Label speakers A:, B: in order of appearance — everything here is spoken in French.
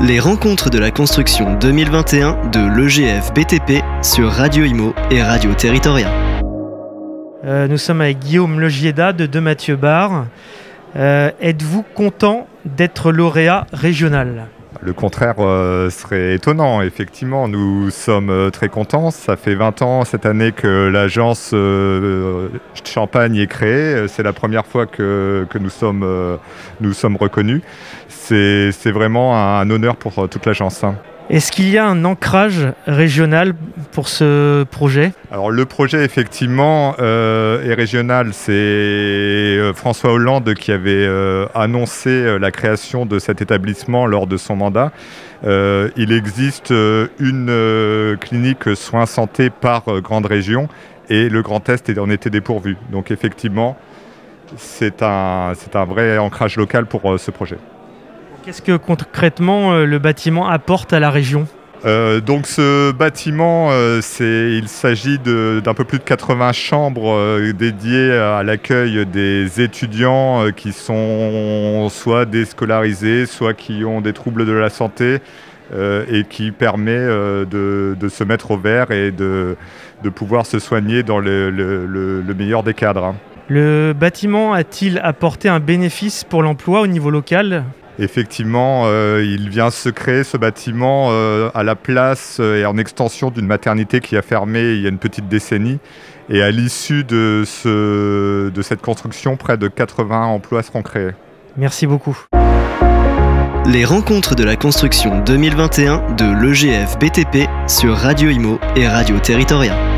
A: Les rencontres de la construction 2021 de l'EGF BTP sur Radio Imo et Radio Territoria.
B: Nous sommes avec Guillaume Legieda de Mathieu Bar. Êtes-vous content d'être lauréat régional ?
C: Le contraire serait étonnant. Effectivement, nous sommes très contents. Ça fait 20 ans cette année que l'agence Champagne est créée. C'est la première fois que nous sommes reconnus. C'est vraiment un honneur pour toute l'agence.
B: Est-ce qu'il y a un ancrage régional pour ce projet ?
C: Alors le projet effectivement est régional. C'est François Hollande qui avait annoncé la création de cet établissement lors de son mandat. Il existe une clinique soins santé par grande région et le Grand Est en était dépourvu. Donc effectivement, c'est un vrai ancrage local pour ce projet.
B: Qu'est-ce que concrètement le bâtiment apporte à la région ?
C: Donc ce bâtiment, il s'agit d'un peu plus de 80 chambres dédiées à l'accueil des étudiants qui sont soit déscolarisés, soit qui ont des troubles de la santé et qui permet de se mettre au vert et de pouvoir se soigner dans le meilleur des cadres.
B: Le bâtiment a-t-il apporté un bénéfice pour l'emploi au niveau local ?
C: Effectivement, il vient se créer ce bâtiment à la place et en extension d'une maternité qui a fermé il y a une petite décennie. Et à l'issue de cette construction, près de 80 emplois seront créés.
B: Merci beaucoup.
A: Les rencontres de la construction 2021 de l'EGF BTP sur Radio Imo et Radio Territoria.